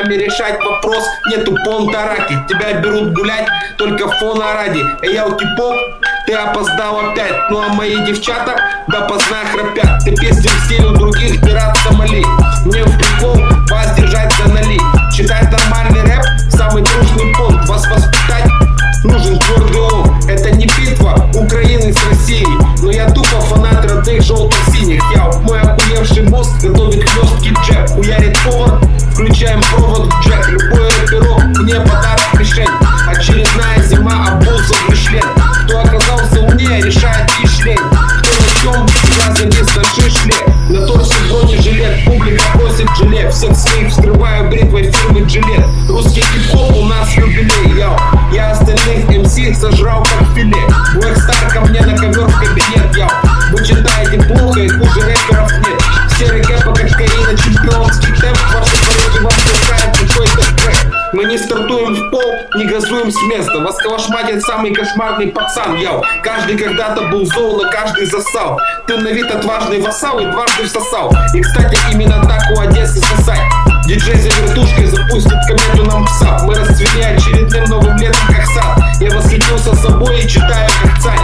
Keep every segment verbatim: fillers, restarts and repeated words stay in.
нами решать вопрос. Нету понтараки, тебя берут гулять только фона ради. Эй, я у типов, ты опоздал опять. Ну а мои девчата допоздна храпят. Ты песни в стиле других пират Сомали. Мне в прикол вас держать за нали. Читать нормальный рэп, самый дружный понт. Вас воспитать нужен твердый ум. Это не битва Украины с Россией, но я тупо фанат родных желто-синих. Я мой охуевший мозг готовит хлесткий джеб. Хуярит повар, включаем провод в джек. Любой рэперок мне подарок мишень. Очередная зима обулся в член. Кто оказался умнее, решает лишь лень. Кто на чем, я завис на шишле. На торсе бронежилет, публика просит желе. Всех своих вскрываю бритвой фирмы Джилет. Русский хип-хоп у нас юбилей, йоу. Я остальных эм си сожрал как филе. Блэкстар ко мне на ковер в кабинет, йоу. Вы читаете плохо и хуже рэперов нет. Серый гэпа кокаина, чемпионский темп. Ваши пороги вам пускают какой-то трек. Мы не стартуем в пол, не газуем с места. Вас калашматит самый кошмарный пацан, йоу. Каждый когда-то был зол, но каждый засал. Ты на вид отважный вассал и дважды всосал. И кстати именно так у Одессы сосать. Диджей за вертушкой запустит комету нам в сад. Мы расцвели очередным новым летом как сад. Я восхитился собой и читаю как царь.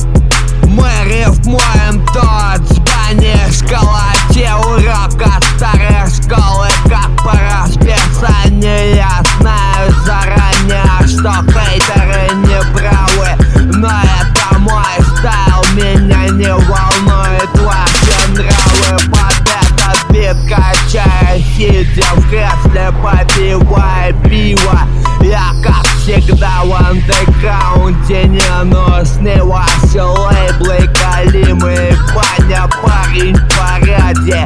Мы рифмуем тот звание шкала, те урока старой школы, как по расписанию. Я знаю заранее, что хейтеры не правы, но это мой стайл, меня не волнует ваши нравы. Под этот бит качая, сидя в кресле, попивая пиво. Я как всегда в андеграунде, не нужны ваши лейблы, галимые. Паня, парень в параде,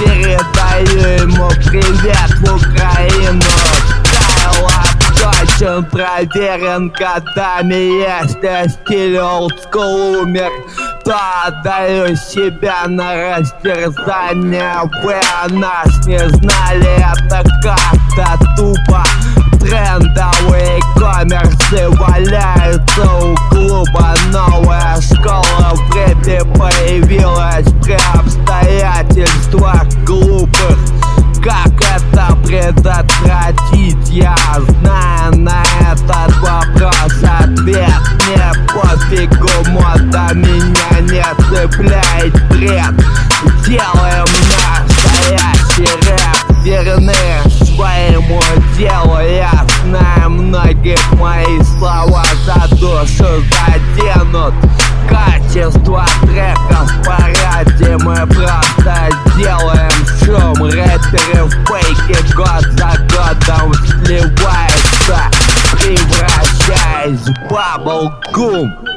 передаю ему привет в Украину. Стайл обточен, проверен годами. Если стиль олдскул умер, то отдаю себя на растерзание. Вы о нас не знали, это как-то тупо. Трендовые коммерсы валяются у клуба. Новая школа в рэпе появилась при обстоятельствах глупых. Как это предотвратить, я знаю на этот вопрос ответ. Мне пофигу, мода меня не цепляет бред. Делаем настоящий рэп, верны своему делу. Я знаю, многих мои слова за душу заденут. Качество треков в параде, мы просто делаем шум. Рэперы в фейке год за годом сливаются, превращаясь в баблгум.